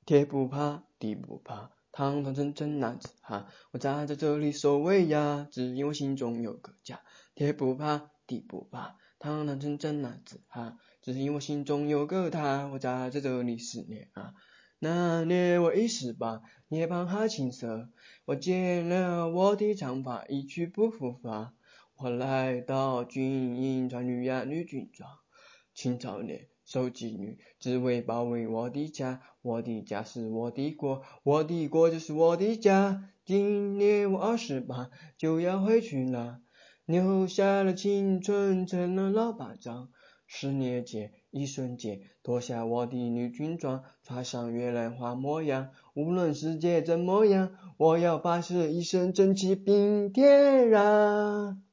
天不怕地不怕，堂堂正正男子汉。我站在这里守卫呀，只因我心中有个家。天不怕地不怕，堂堂正正男子汉，只因我心中有个他。我站在这里10年啊，那年我18，夜旁还青涩，我剪了我的长发，一去不复返。我来到军营，穿女军装，青少年守纪律，只为保卫我的家。我的家是我的国，我的国就是我的家。今年我28，就要回去了，留下了青春，成了老巴掌。10年间，一瞬间，脱下我的女军装，穿上越南花模样。无论世界怎么样，我要发射一声真气并天然。